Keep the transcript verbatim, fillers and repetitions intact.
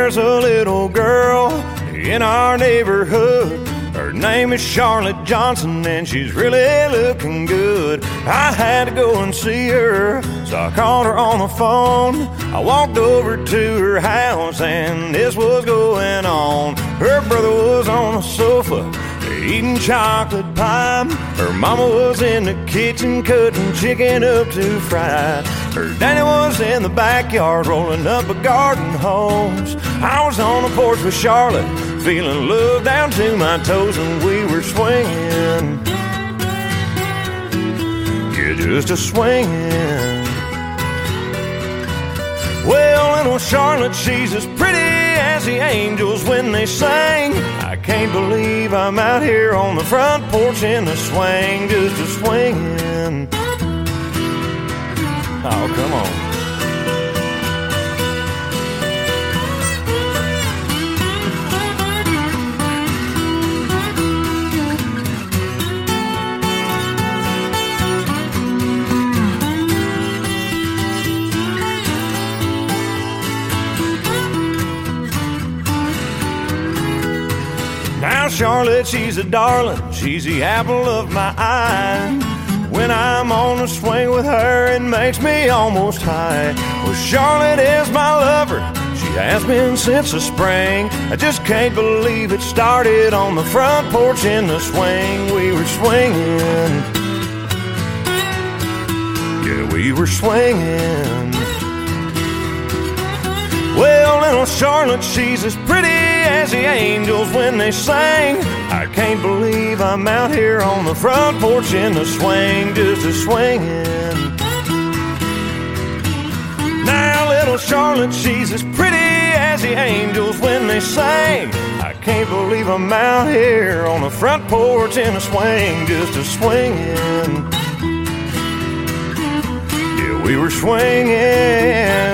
There's a little girl in our neighborhood. Her name is Charlotte Johnson, and she's really looking good. I had to go and see her, so I called her on the phone. I walked over to her house, and this was going on. Her brother was on the sofa, eating chocolate pie. Her mama was in the kitchen, cutting chicken up to fry. Her daddy was in the backyard, rolling up a garden hose. I was on the porch with Charlotte, feeling love down to my toes, and we were swinging. Yeah, just a swinging. Well, little Charlotte, she's as pretty as the angels when they sang. I can't believe I'm out here on the front porch in the swing, just a swinging. Oh, come on. Now Charlotte, she's a darling, she's the apple of my eye. When I'm on the swing with her, it makes me almost high. Well, Charlotte is my lover, she has been since the spring. I just can't believe it started on the front porch in the swing. We were swinging. Yeah, we were swinging. Well, little Charlotte, she's as pretty as the angels when they sang. I can't believe I'm out here on the front porch in the swing, just a swinging. Now, little Charlotte, she's as pretty as the angels when they sang. I can't believe I'm out here on the front porch in a swing, just a swinging. Yeah, we were swinging.